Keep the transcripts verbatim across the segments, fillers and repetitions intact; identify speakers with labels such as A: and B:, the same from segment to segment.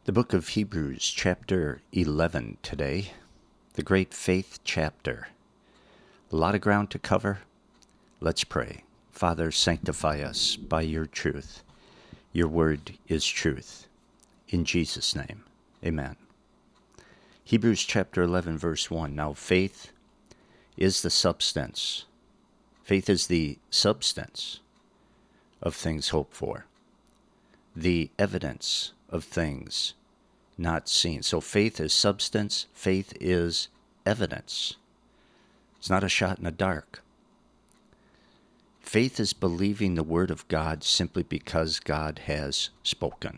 A: The book of Hebrews, chapter eleven today, the great faith chapter. A lot of ground to cover. Let's pray. Father, sanctify us by your truth. Your word is truth. In Jesus' name, amen. Hebrews chapter eleven, verse one. Now faith is the substance. Faith is the substance of things hoped for, the evidence of things not seen. So faith is substance. Faith is evidence. It's not a shot in the dark. Faith is believing the word of God simply because God has spoken.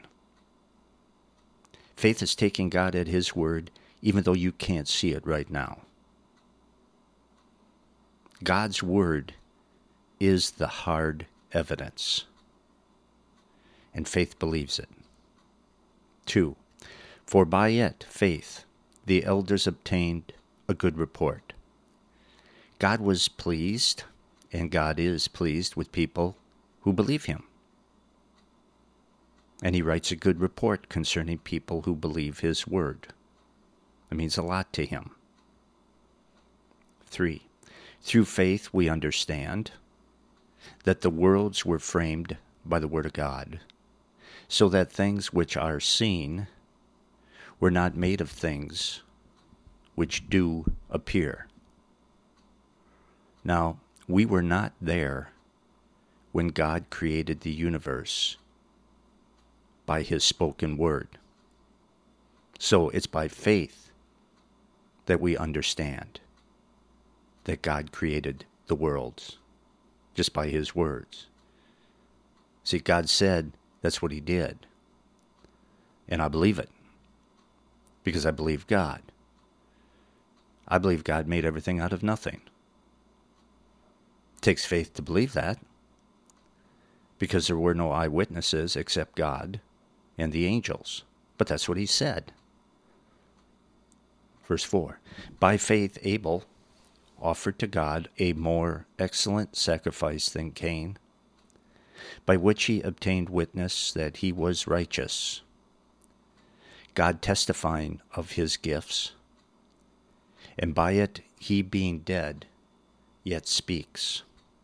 A: Faith is taking God at his word even though you can't see it right now. God's word is the hard evidence, and faith believes it. Two, for by it, faith, the elders obtained a good report. God was pleased, and God is pleased with people who believe him. And he writes a good report concerning people who believe his word. It means a lot to him. Three, through faith we understand that the worlds were framed by the word of God, so that things which are seen were not made of things which do appear. Now, we were not there when God created the universe by his spoken word. So it's by faith that we understand that God created the worlds just by his words. See, God said that's what he did. And I believe it because I believe God. I believe God made everything out of nothing. It takes faith to believe that because there were no eyewitnesses except God and the angels. But that's what he said. Verse four, by faith Abel offered to God a more excellent sacrifice than Cain, by which he obtained witness that he was righteous, God testifying of his gifts, and by it he being dead yet speaks.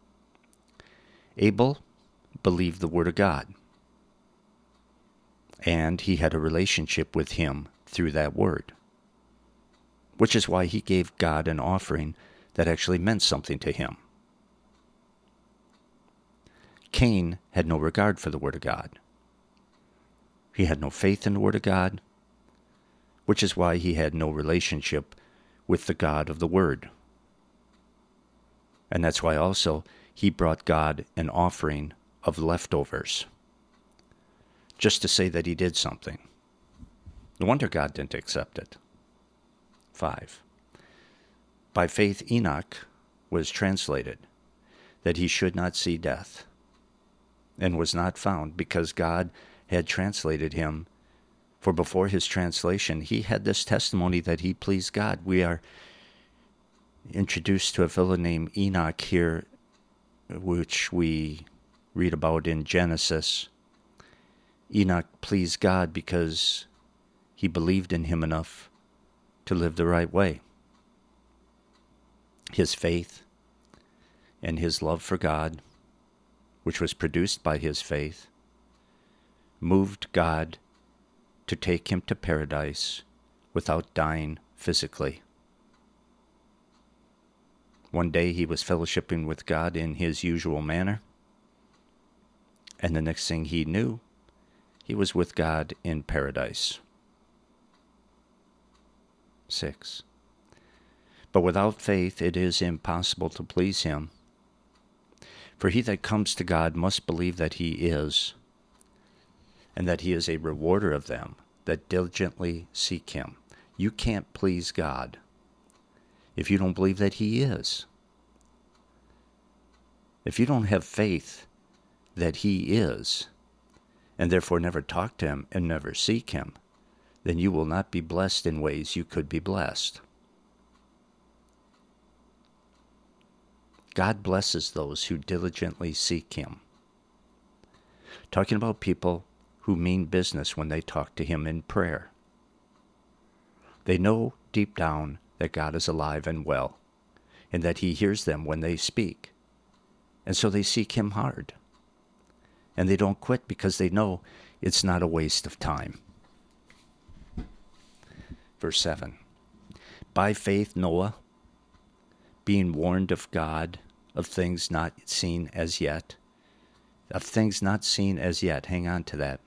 A: Abel believed the word of God, and he had a relationship with him through that word, which is why he gave God an offering that actually meant something to him. Cain had no regard for the word of God. He had no faith in the word of God, which is why he had no relationship with the God of the word. And that's why also he brought God an offering of leftovers, just to say that he did something. No wonder God didn't accept it. Five, by faith Enoch was translated, that he should not see death, and was not found, because God had translated him. For before his translation, he had this testimony that he pleased God. We are introduced to a fellow named Enoch here, which we read about in Genesis. Enoch pleased God because he believed in him enough to live the right way. His faith and his love for God, which was produced by his faith, moved God to take him to paradise without dying physically. One day he was fellowshipping with God in his usual manner, and the next thing he knew, he was with God in paradise. Six. But without faith it is impossible to please him. For he that comes to God must believe that he is, and that he is a rewarder of them that diligently seek him. You can't please God if you don't believe that he is. If you don't have faith that he is, and therefore never talk to him and never seek him, then you will not be blessed in ways you could be blessed. God blesses those who diligently seek him. Talking about people who mean business when they talk to him in prayer. They know deep down that God is alive and well, and that he hears them when they speak. And so they seek him hard. And they don't quit because they know it's not a waste of time. Verse seven. By faith Noah, being warned of God of things not seen as yet, of things not seen as yet, hang on to that.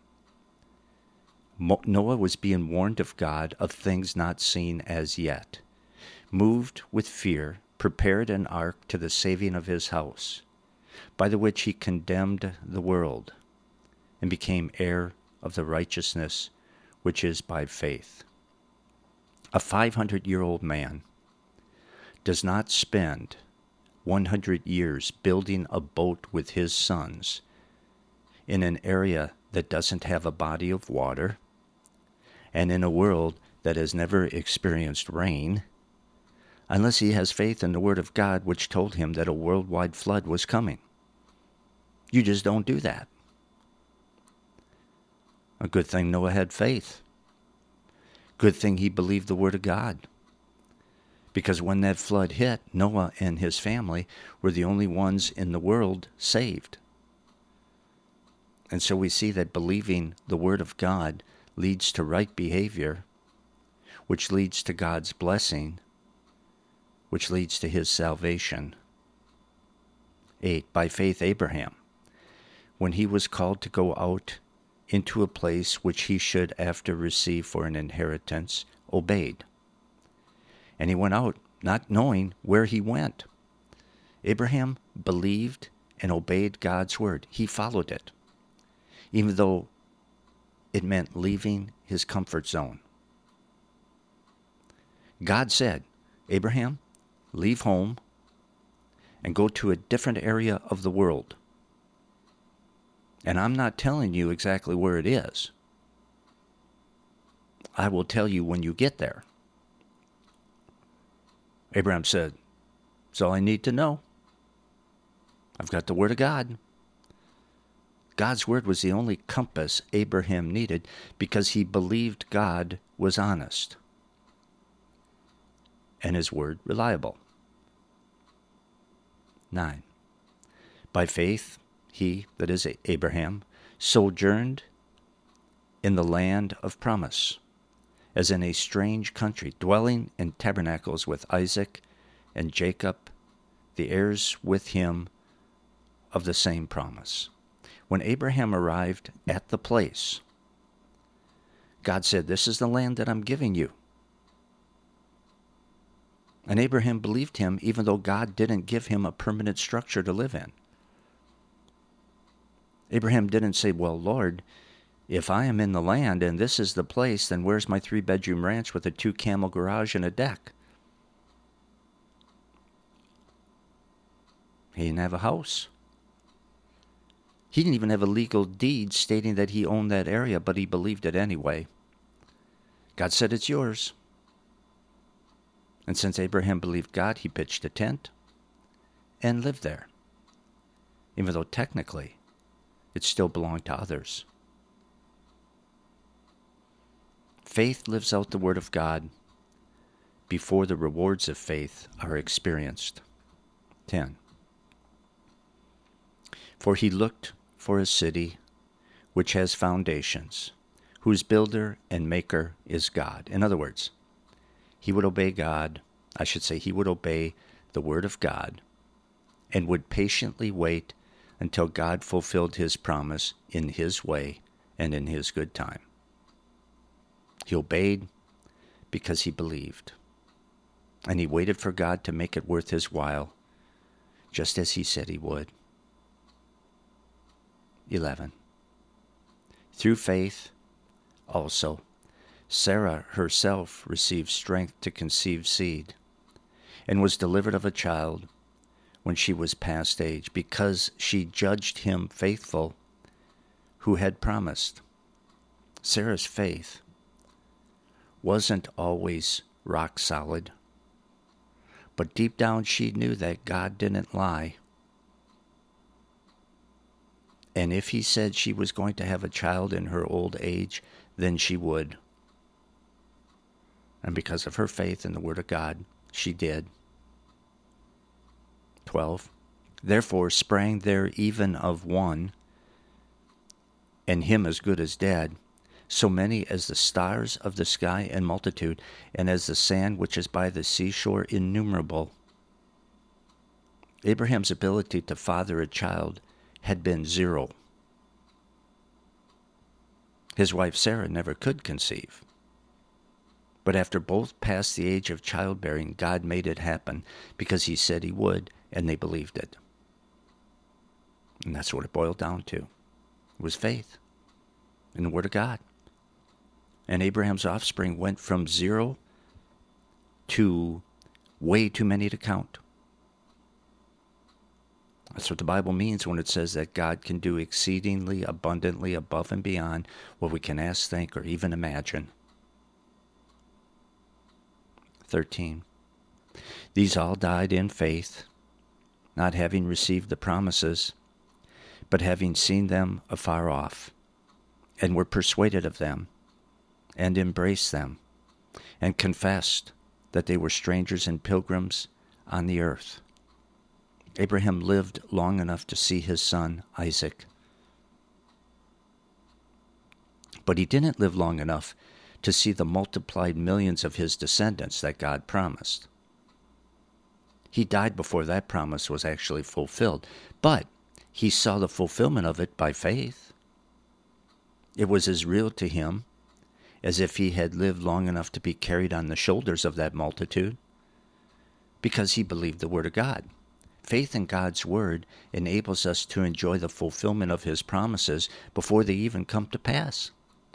A: Noah was being warned of God of things not seen as yet, moved with fear, prepared an ark to the saving of his house, by the which he condemned the world, and became heir of the righteousness which is by faith. A five hundred year old man does not spend one hundred years building a boat with his sons in an area that doesn't have a body of water, and in a world that has never experienced rain, unless he has faith in the Word of God, which told him that a worldwide flood was coming. You just don't do that. A good thing Noah had faith. Good thing he believed the Word of God. Because when that flood hit, Noah and his family were the only ones in the world saved. And so we see that believing the Word of God leads to right behavior, which leads to God's blessing, which leads to his salvation. Eight, by faith Abraham, when he was called to go out into a place which he should after receive for an inheritance, obeyed. And he went out, not knowing where he went. Abraham believed and obeyed God's word. He followed it, even though it meant leaving his comfort zone. God said, Abraham, leave home and go to a different area of the world. And I'm not telling you exactly where it is. I will tell you when you get there. Abraham said, that's all I need to know. I've got the Word of God. God's Word was the only compass Abraham needed because he believed God was honest and his Word reliable. Nine. By faith, he, that is Abraham, sojourned in the land of promise, as in a strange country, dwelling in tabernacles with Isaac and Jacob, the heirs with him of the same promise. When Abraham arrived at the place, God said, this is the land that I'm giving you. And Abraham believed him even though God didn't give him a permanent structure to live in. Abraham didn't say, well, Lord, if I am in the land and this is the place, then where's my three-bedroom ranch with a two-camel garage and a deck? He didn't have a house. He didn't even have a legal deed stating that he owned that area, but he believed it anyway. God said, it's yours. And since Abraham believed God, he pitched a tent and lived there, even though technically it still belonged to others. Faith lives out the Word of God before the rewards of faith are experienced. ten. For he looked for a city which has foundations, whose builder and maker is God. In other words, he would obey God, I should say he would obey the Word of God, and would patiently wait until God fulfilled his promise in his way and in his good time. He obeyed because he believed, and he waited for God to make it worth his while, just as he said he would. eleven. Through faith, also, Sarah herself received strength to conceive seed, and was delivered of a child when she was past age, because she judged him faithful who had promised. Sarah's faith wasn't always rock solid, but deep down she knew that God didn't lie. And if he said she was going to have a child in her old age, then she would. And because of her faith in the Word of God, she did. twelve. Therefore sprang there even of one, and him as good as dead, so many as the stars of the sky in multitude, and as the sand which is by the seashore innumerable. Abraham's ability to father a child had been zero. His wife Sarah never could conceive. But after both passed the age of childbearing, God made it happen because he said he would, and they believed it. And that's what it boiled down to. It was faith in the Word of God. And Abraham's offspring went from zero to way too many to count. That's what the Bible means when it says that God can do exceedingly abundantly above and beyond what we can ask, think, or even imagine. thirteen. These all died in faith, not having received the promises, but having seen them afar off, and were persuaded of them, and embraced them, and confessed that they were strangers and pilgrims on the earth. Abraham lived long enough to see his son, Isaac. But he didn't live long enough to see the multiplied millions of his descendants that God promised. He died before that promise was actually fulfilled, but he saw the fulfillment of it by faith. It was as real to him as if he had lived long enough to be carried on the shoulders of that multitude, because he believed the Word of God. Faith in God's Word enables us to enjoy the fulfillment of His promises before they even come to pass.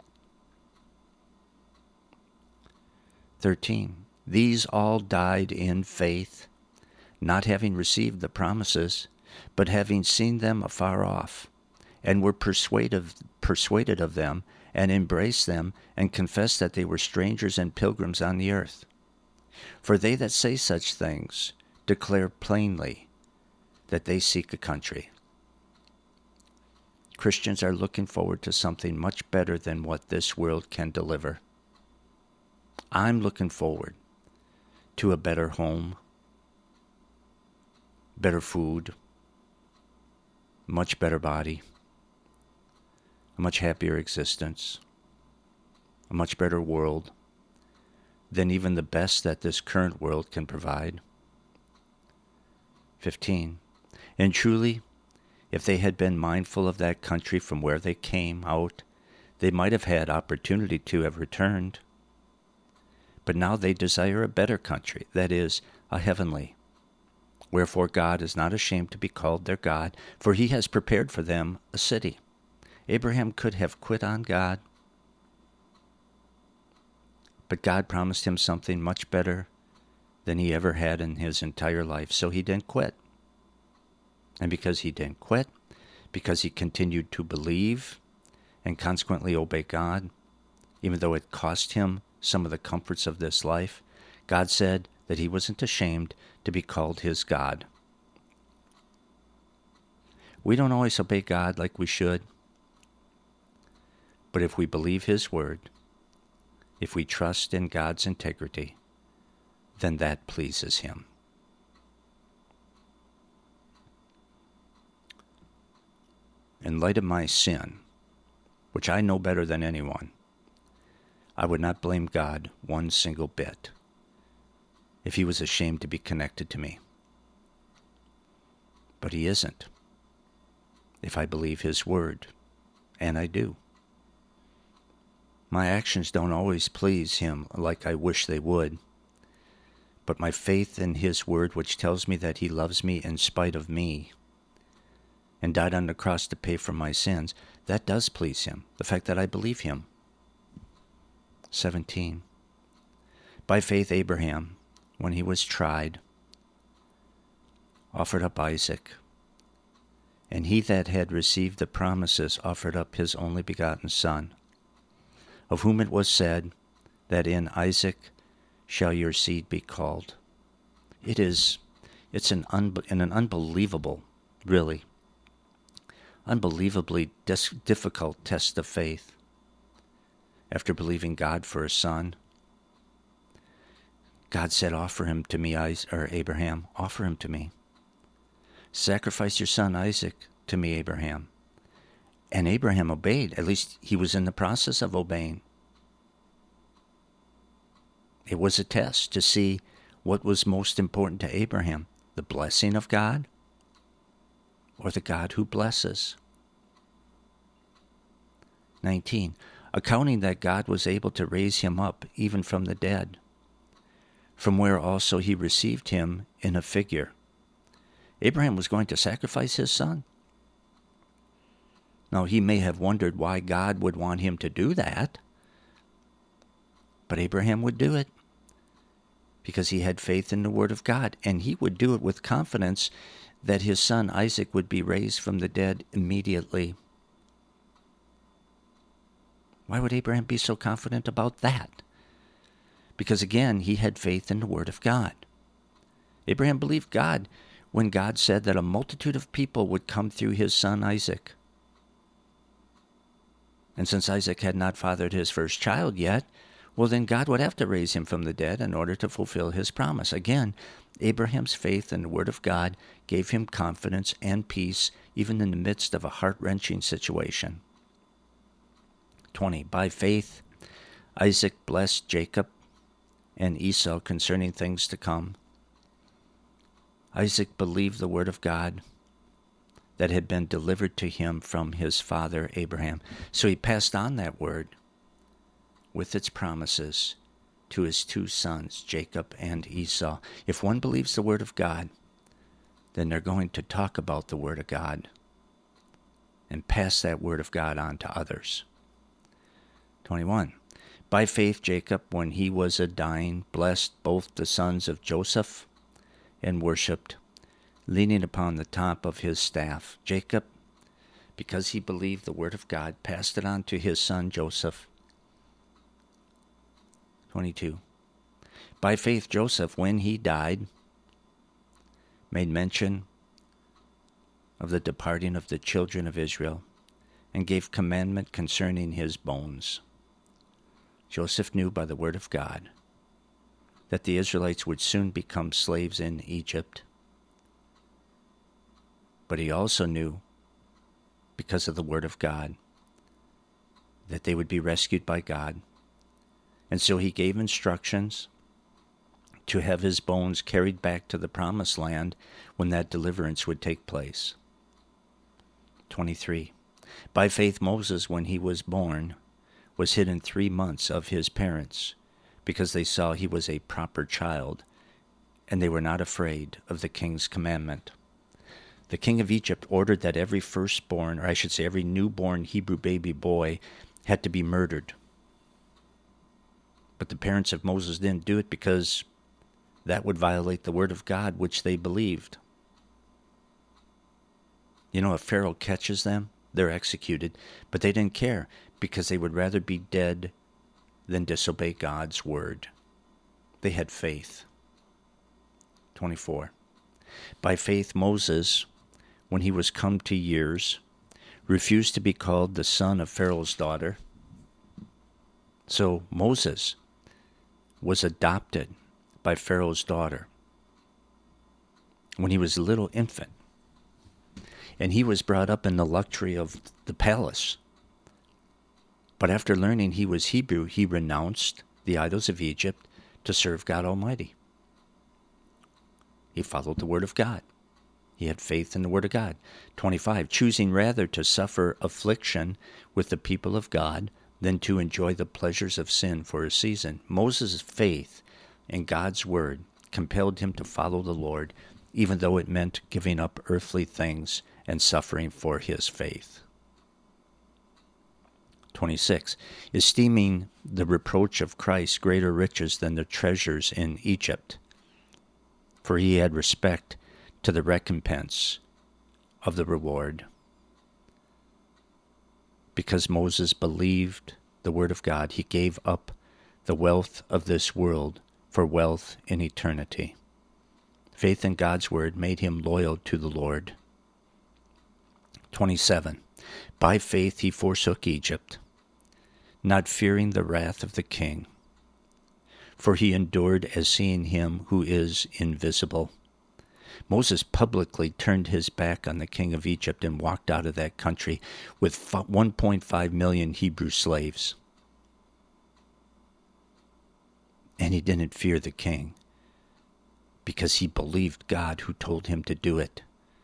A: thirteen. These all died in faith, not having received the promises, but having seen them afar off, and were persuaded, persuaded of them, and embraced them, and confessed that they were strangers and pilgrims on the earth. For they that say such things declare plainly that they seek a country. Christians are looking forward to something much better than what this world can deliver. I'm looking forward to a better home, better food, much better body, a much happier existence, a much better world than even the best that this current world can provide. fifteen. And truly, if they had been mindful of that country from where they came out, they might have had opportunity to have returned. But now they desire a better country, that is, a heavenly. Wherefore God is not ashamed to be called their God, for he has prepared for them a city. Abraham could have quit on God, but God promised him something much better than he ever had in his entire life, so he didn't quit. And because he didn't quit, because he continued to believe and consequently obey God, even though it cost him some of the comforts of this life, God said that he wasn't ashamed to be called his God. We don't always obey God like we should, but if we believe his word, if we trust in God's integrity, then that pleases him. In light of my sin, which I know better than anyone, I would not blame God one single bit if he was ashamed to be connected to me. But he isn't, if I believe his word, and I do. My actions don't always please him like I wish they would, but my faith in his word, which tells me that he loves me in spite of me, and died on the cross to pay for my sins, that does please him, the fact that I believe him. seventeen. By faith Abraham, when he was tried, offered up Isaac, and he that had received the promises offered up his only begotten son, of whom it was said that in Isaac shall your seed be called. It is, it's an, un, an unbelievable, really, unbelievably dis- difficult test of faith. After believing God for a son, God said, offer him to me, Isaac, or Abraham, offer him to me. Sacrifice your son Isaac to me, Abraham. And Abraham obeyed. At least he was in the process of obeying. It was a test to see what was most important to Abraham, the blessing of God or the God who blesses. nineteen. Accounting that God was able to raise him up even from the dead, from where also he received him in a figure. Abraham was going to sacrifice his son. Now, he may have wondered why God would want him to do that, but Abraham would do it because he had faith in the Word of God, and he would do it with confidence that his son Isaac would be raised from the dead immediately. Why would Abraham be so confident about that? Because again, he had faith in the Word of God. Abraham believed God when God said that a multitude of people would come through his son Isaac. And since Isaac had not fathered his first child yet, well, then God would have to raise him from the dead in order to fulfill his promise. Again, Abraham's faith in the Word of God gave him confidence and peace even in the midst of a heart-wrenching situation. twenty. By faith, Isaac blessed Jacob and Esau concerning things to come. Isaac believed the word of God that had been delivered to him from his father Abraham. So he passed on that word with its promises to his two sons, Jacob and Esau. If one believes the word of God, then they're going to talk about the word of God and pass that word of God on to others. twenty-one. By faith, Jacob, when he was a dying, blessed both the sons of Joseph and worshipped, leaning upon the top of his staff. Jacob, because he believed the word of God, passed it on to his son Joseph. twenty-two. By faith, Joseph, when he died, made mention of the departing of the children of Israel and gave commandment concerning his bones. Joseph knew by the word of God that the Israelites would soon become slaves in Egypt. But he also knew, because of the word of God, that they would be rescued by God. And so he gave instructions to have his bones carried back to the promised land when that deliverance would take place. twenty-three. By faith, Moses, when he was born, was hidden three months of his parents, because they saw he was a proper child, and they were not afraid of the king's commandment. The king of Egypt ordered that every firstborn, or I should say every newborn Hebrew baby boy, had to be murdered. But the parents of Moses didn't do it because that would violate the word of God, which they believed. You know, if Pharaoh catches them, they're executed, but they didn't care because they would rather be dead than disobey God's word. They had faith. twenty-four. By faith, Moses, when he was come to years, refused to be called the son of Pharaoh's daughter. So Moses was adopted by Pharaoh's daughter when he was a little infant. And he was brought up in the luxury of the palace. But after learning he was Hebrew, he renounced the idols of Egypt to serve God Almighty. He followed the word of God. He had faith in the word of God. twenty-five. Choosing rather to suffer affliction with the people of God than to enjoy the pleasures of sin for a season. Moses' faith in God's word compelled him to follow the Lord, even though it meant giving up earthly things and suffering for his faith. twenty-six. Esteeming the reproach of Christ greater riches than the treasures in Egypt, for he had respect to the recompense of the reward. Because Moses believed the word of God, he gave up the wealth of this world for wealth in eternity. Faith in God's word made him loyal to the Lord. twenty-seven. By faith he forsook Egypt, not fearing the wrath of the king, for he endured as seeing him who is invisible. Moses publicly turned his back on the king of Egypt and walked out of that country with one point five million Hebrew slaves. And he didn't fear the king because he believed God who told him to do it.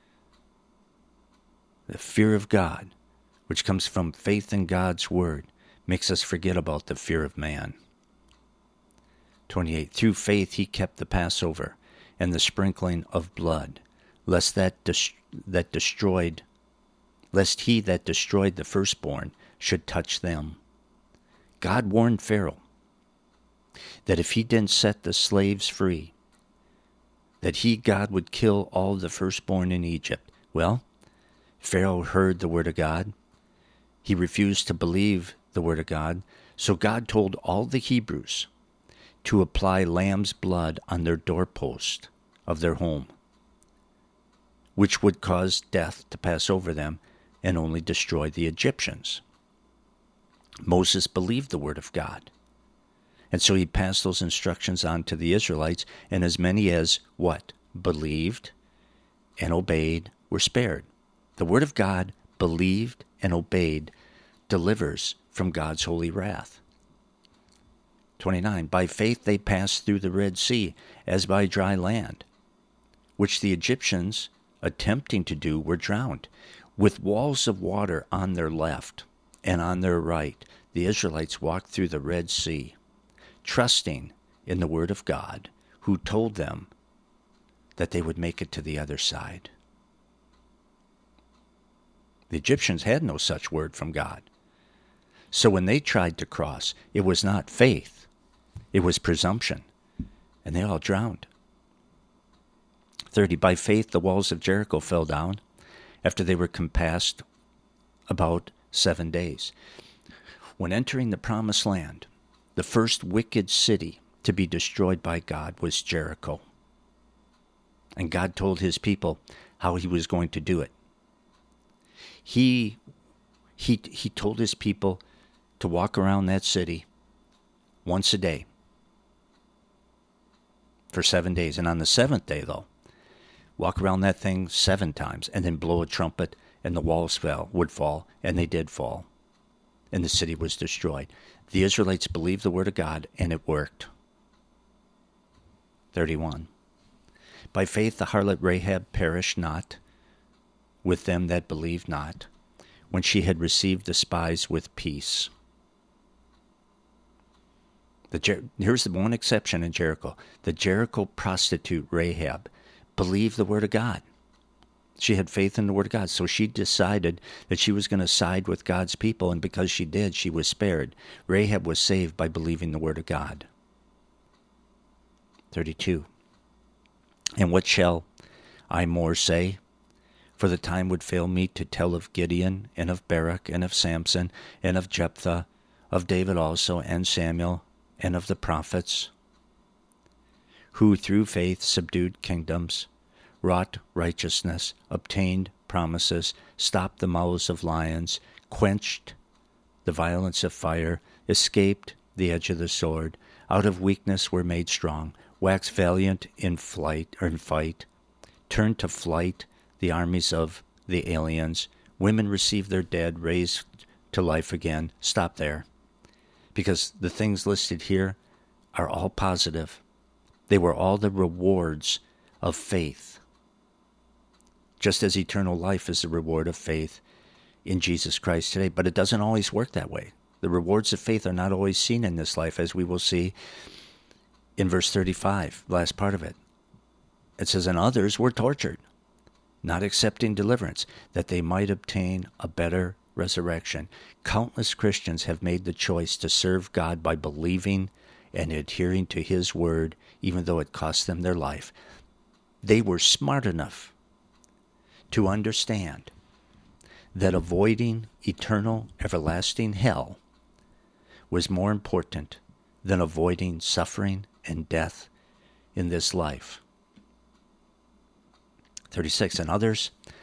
A: The fear of God, which comes from faith in God's word, makes us forget about the fear of man. twenty-eight. Through faith he kept the Passover and the sprinkling of blood, lest that des- that destroyed, lest he that destroyed the firstborn should touch them. God warned Pharaoh that if he didn't set the slaves free, that he, God, would kill all the firstborn in Egypt. Well, Pharaoh heard the word of God. He refused to believe the word of God. So God told all the Hebrews to apply lamb's blood on their doorpost of their home, which would cause death to pass over them and only destroy the Egyptians. Moses believed the word of God. And so he passed those instructions on to the Israelites, and as many as, what? Believed and obeyed were spared. The word of God, believed and obeyed, delivers from God's holy wrath. twenty-nine. By faith they passed through the Red Sea as by dry land, which the Egyptians, attempting to do, were drowned. With walls of water on their left and on their right, the Israelites walked through the Red Sea, trusting in the word of God, who told them that they would make it to the other side. The Egyptians had no such word from God. So when they tried to cross, it was not faith, it was presumption, and they all drowned. thirty. By faith the walls of Jericho fell down after they were compassed about seven days. When entering the promised land, the first wicked city to be destroyed by God was Jericho. And God told his people how he was going to do it. He, he, he told his people to walk around that city once a day for seven days. And on the seventh day, though, walk around that thing seven times and then blow a trumpet and the walls fell, would fall, and they did fall. And the city was destroyed. The Israelites believed the word of God, and it worked. thirty-one. By faith the harlot Rahab perished not with them that believed not, when she had received the spies with peace. The Jer- Here's the one exception in Jericho. The Jericho prostitute Rahab believed the word of God. She had faith in the word of God, so she decided that she was going to side with God's people, and because she did, she was spared. Rahab was saved by believing the word of God. thirty-two. And what shall I more say? For the time would fail me to tell of Gideon, and of Barak, and of Samson, and of Jephthah, of David also, and Samuel, and of the prophets, who through faith subdued kingdoms, wrought righteousness, obtained promises, stopped the mouths of lions, quenched the violence of fire, escaped the edge of the sword, out of weakness were made strong, waxed valiant in flight or in fight, turned to flight the armies of the aliens, women received their dead, raised to life again. Stop there. Because the things listed here are all positive. They were all the rewards of faith. Just as eternal life is the reward of faith in Jesus Christ today. But it doesn't always work that way. The rewards of faith are not always seen in this life, as we will see in verse thirty-five, last part of it. It says, and others were tortured, not accepting deliverance, that they might obtain a better resurrection. Countless Christians have made the choice to serve God by believing and adhering to his word, even though it cost them their life. They were smart enough to understand that avoiding eternal, everlasting hell was more important than avoiding suffering and death in this life. thirty-six, and others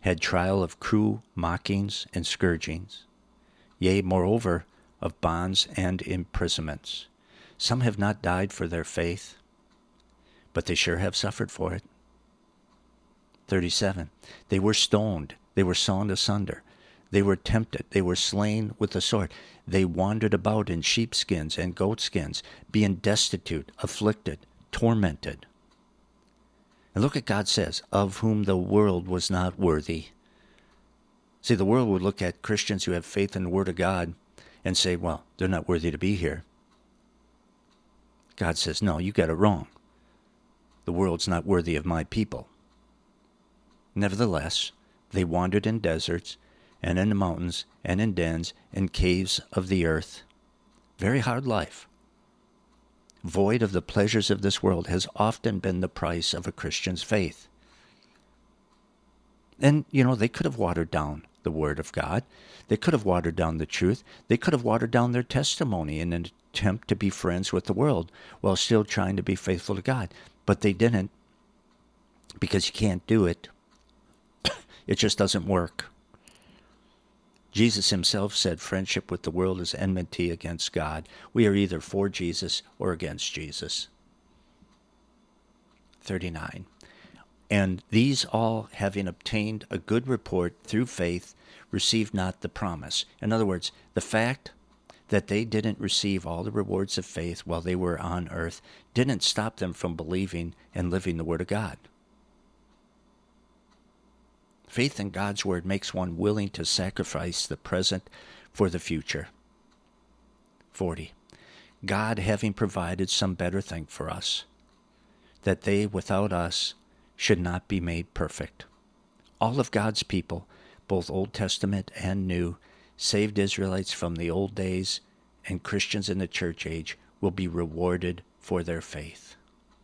A: had trial of cruel mockings and scourgings, yea, moreover, of bonds and imprisonments. Some have not died for their faith, but they sure have suffered for it. thirty-seven. They were stoned. They were sawn asunder. They were tempted. They were slain with the sword. They wandered about in sheepskins and goatskins, being destitute, afflicted, tormented. And look what God says, of whom the world was not worthy. See, the world would look at Christians who have faith in the Word of God and say, well, they're not worthy to be here. God says, no, you got it wrong. The world's not worthy of my people. Nevertheless, they wandered in deserts and in the mountains and in dens and caves of the earth. Very hard life. Void of the pleasures of this world has often been the price of a Christian's faith. And, you know, they could have watered down the Word of God. They could have watered down the truth. They could have watered down their testimony in an attempt to be friends with the world while still trying to be faithful to God. But they didn't, because you can't do it. It just doesn't work. Jesus himself said friendship with the world is enmity against God. We are either for Jesus or against Jesus. thirty-nine. And these all, having obtained a good report through faith, received not the promise. In other words, the fact that they didn't receive all the rewards of faith while they were on earth didn't stop them from believing and living the Word of God. Faith in God's Word makes one willing to sacrifice the present for the future. forty. God having provided some better thing for us, that they without us should not be made perfect. All of God's people, both Old Testament and New, saved Israelites from the old days, and Christians in the church age will be rewarded for their faith.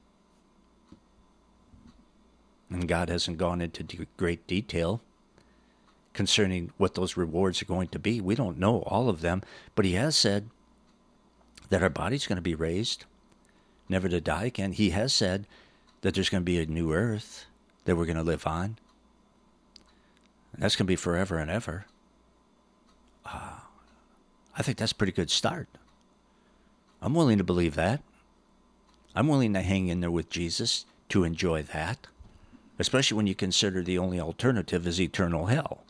A: And God hasn't gone into great detail concerning what those rewards are going to be. We don't know all of them, but he has said that our body's going to be raised, never to die again. He has said that there's going to be a new earth that we're going to live on. And that's going to be forever and ever. Uh, I think that's a pretty good start. I'm willing to believe that. I'm willing to hang in there with Jesus to enjoy that. Especially when you consider the only alternative is eternal hell.